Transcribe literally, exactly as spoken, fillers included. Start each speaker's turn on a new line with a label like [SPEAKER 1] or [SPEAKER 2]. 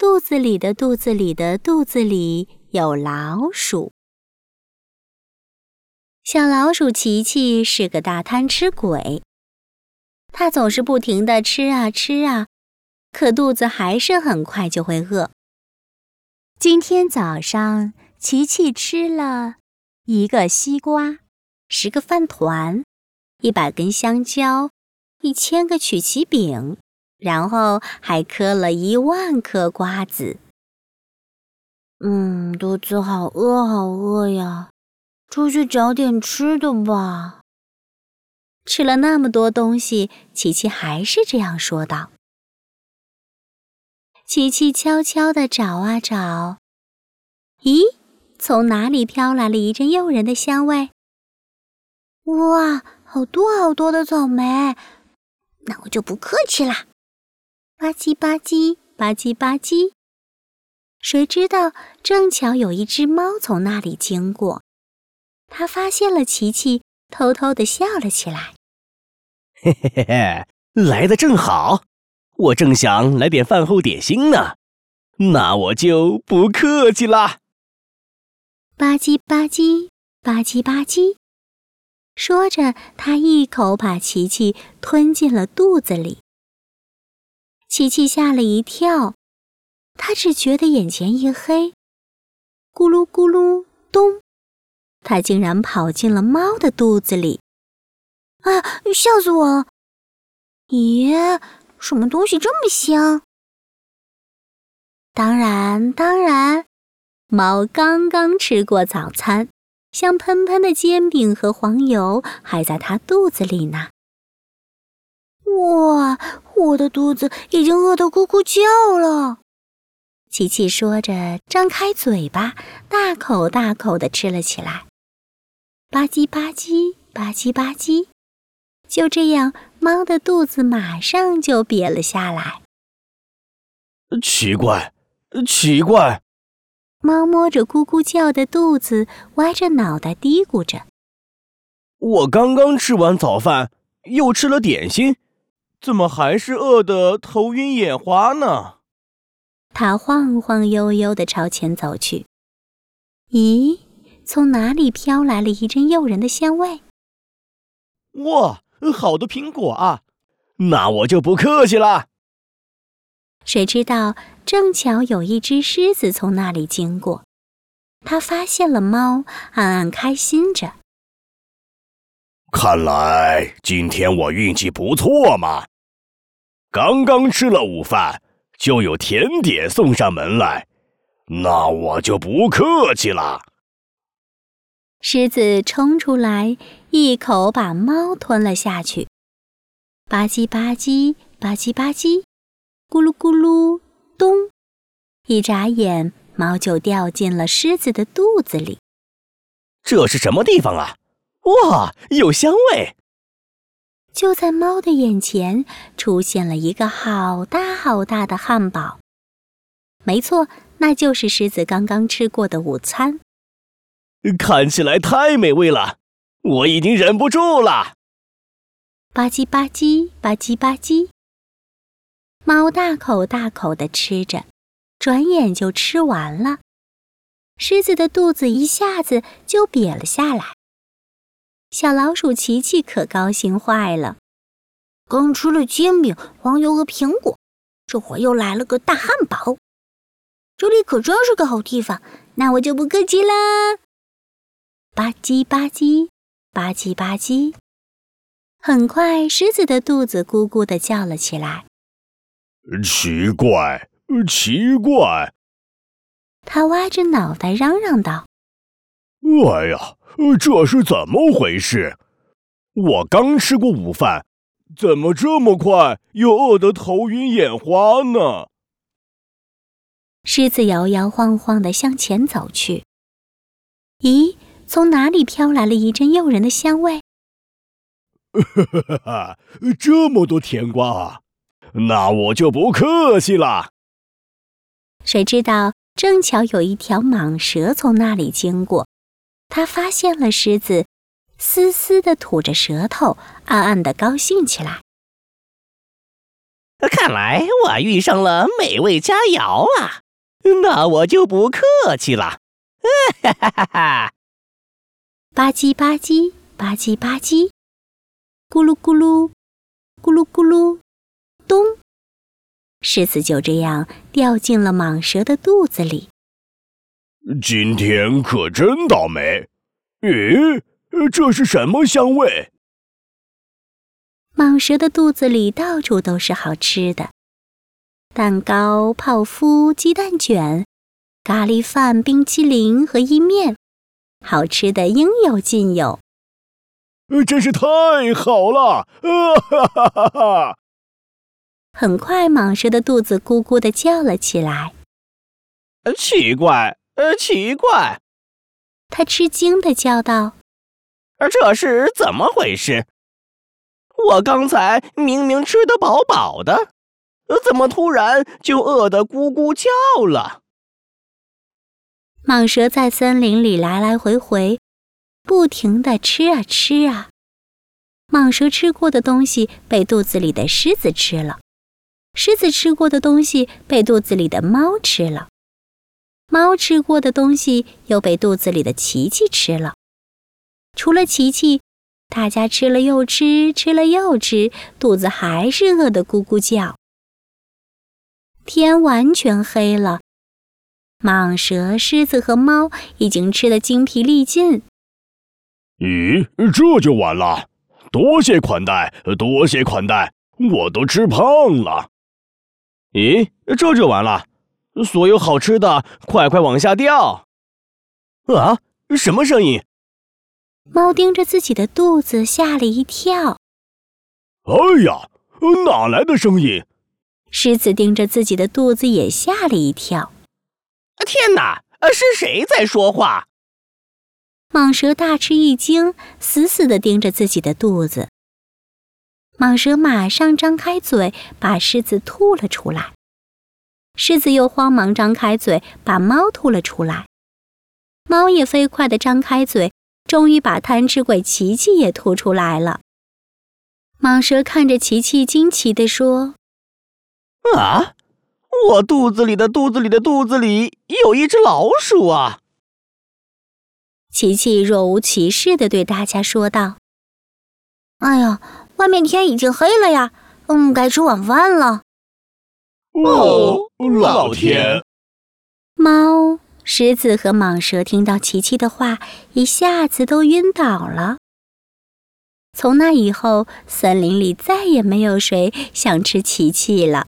[SPEAKER 1] 肚子里的肚子里的肚子里有老鼠。小老鼠琪琪是个大贪吃鬼，它总是不停地吃啊吃啊，可肚子还是很快就会饿。今天早上，琪琪吃了一个西瓜，十个饭团，一百根香蕉，一千个曲奇饼，然后还嗑了一万颗瓜子。嗯，肚子好饿好饿呀，出去找点吃的吧。吃了那么多东西，琪琪还是这样说道。琪琪悄悄地找啊找，咦，从哪里飘来了一阵诱人的香味？哇，好多好多的草莓，那我就不客气啦。吧唧吧唧，吧唧吧唧。谁知道正巧有一只猫从那里经过，它发现了琪琪，偷偷地笑了起来。
[SPEAKER 2] 嘿嘿嘿嘿，来得正好，我正想来点饭后点心呢，那我就不客气啦。
[SPEAKER 1] 吧唧吧唧，吧唧吧唧。说着，他一口把琪琪吞进了肚子里。琪琪吓了一跳，他只觉得眼前一黑，咕噜咕噜咚，他竟然跑进了猫的肚子里。啊，吓死我了！咦，什么东西这么香？当然，当然，猫刚刚吃过早餐，香喷喷的煎饼和黄油还在它肚子里呢。哇，我的肚子已经饿得咕咕叫了。琪琪说着，张开嘴巴，大口大口地吃了起来。吧唧吧唧，吧唧吧唧。就这样，猫的肚子马上就瘪了下来。
[SPEAKER 2] 奇怪，奇怪！
[SPEAKER 1] 猫摸着咕咕叫的肚子，歪着脑袋嘀咕着：“
[SPEAKER 2] 我刚刚吃完早饭，又吃了点心，怎么还是饿得头晕眼花呢？”
[SPEAKER 1] 它晃晃悠悠地朝前走去。咦，从哪里飘来了一阵诱人的香味？
[SPEAKER 2] 哇！好的苹果啊，那我就不客气啦。
[SPEAKER 1] 谁知道正巧有一只狮子从那里经过，它发现了猫，暗暗开心着。
[SPEAKER 2] 看来今天我运气不错嘛，刚刚吃了午饭，就有甜点送上门来，那我就不客气啦。
[SPEAKER 1] 狮子冲出来，一口把猫吞了下去。吧唧吧唧，吧唧吧唧，咕噜咕噜，咚！一眨眼，猫就掉进了狮子的肚子里。
[SPEAKER 2] 这是什么地方啊？哇，有香味！
[SPEAKER 1] 就在猫的眼前，出现了一个好大好大的汉堡。没错，那就是狮子刚刚吃过的午餐。
[SPEAKER 2] 看起来太美味了，我已经忍不住了。
[SPEAKER 1] 吧唧吧唧，吧唧吧唧。猫大口大口地吃着，转眼就吃完了。狮子的肚子一下子就瘪了下来。小老鼠琪琪可高兴坏了，刚吃了煎饼、黄油和苹果，这会儿又来了个大汉堡。这里可真是个好地方，那我就不客气啦。吧唧吧唧，吧唧吧唧。很快，狮子的肚子咕咕地叫了起来。
[SPEAKER 2] 奇怪，奇怪！
[SPEAKER 1] 他歪着脑袋嚷嚷道：“
[SPEAKER 2] 哎呀，这是怎么回事？我刚吃过午饭，怎么这么快又饿得头晕眼花呢？”
[SPEAKER 1] 狮子摇摇晃晃地向前走去。咦，从哪里飘来了一阵诱人的香味？
[SPEAKER 2] 哈哈，这么多甜瓜啊！那我就不客气了。
[SPEAKER 1] 谁知道，正巧有一条蟒蛇从那里经过，它发现了狮子，嘶嘶地吐着舌头，暗暗地高兴起来。
[SPEAKER 3] 看来我遇上了美味佳肴啊，那我就不客气了。哈哈哈哈！
[SPEAKER 1] 吧唧吧唧，吧唧吧唧，咕噜咕噜，咕噜咕噜，咚！狮子就这样掉进了蟒蛇的肚子里。
[SPEAKER 2] 今天可真倒霉！咦，这是什么香味？
[SPEAKER 1] 蟒蛇的肚子里到处都是好吃的，蛋糕、泡芙、鸡蛋卷、咖喱饭、冰淇淋和意面，好吃的应有尽有。
[SPEAKER 2] 真是太好了！啊哈哈哈哈！
[SPEAKER 1] 很快，蟒蛇的肚子咕咕地叫了起来。
[SPEAKER 3] 奇怪，呃，奇怪！
[SPEAKER 1] 它吃惊地叫道：“
[SPEAKER 3] 这是怎么回事？我刚才明明吃得饱饱的，怎么突然就饿得咕咕叫了？”
[SPEAKER 1] 蟒蛇在森林里来来回回，不停地吃啊吃啊。蟒蛇吃过的东西被肚子里的狮子吃了，狮子吃过的东西被肚子里的猫吃了，猫吃过的东西又被肚子里的琪琪吃了。除了琪琪，大家吃了又吃，吃了又吃，肚子还是饿得咕咕叫。天完全黑了，蟒蛇、狮子和猫已经吃得精疲力尽。
[SPEAKER 2] 咦，这就完了？多谢款待，多谢款待，我都吃胖了。
[SPEAKER 3] 咦，这就完了？所有好吃的快快往下掉！啊，什么声音？
[SPEAKER 1] 猫盯着自己的肚子，吓了一跳。
[SPEAKER 2] 哎呀，哪来的声音？
[SPEAKER 1] 狮子盯着自己的肚子，也吓了一跳。
[SPEAKER 3] 天哪，是谁在说话？
[SPEAKER 1] 蟒蛇大吃一惊，死死地盯着自己的肚子。蟒蛇马上张开嘴，把狮子吐了出来。狮子又慌忙张开嘴，把猫吐了出来。猫也飞快地张开嘴，终于把贪吃鬼琪琪也吐出来了。蟒蛇看着琪琪，惊奇地说：“
[SPEAKER 3] 啊，我肚子里的肚子里的肚子里有一只老鼠啊！”
[SPEAKER 1] 琪琪若无其事地对大家说道：“哎呀，外面天已经黑了呀，嗯，该吃晚饭了。”
[SPEAKER 2] 哦，老天！
[SPEAKER 1] 猫、狮子和蟒蛇听到琪琪的话，一下子都晕倒了。从那以后，森林里再也没有谁想吃琪琪了。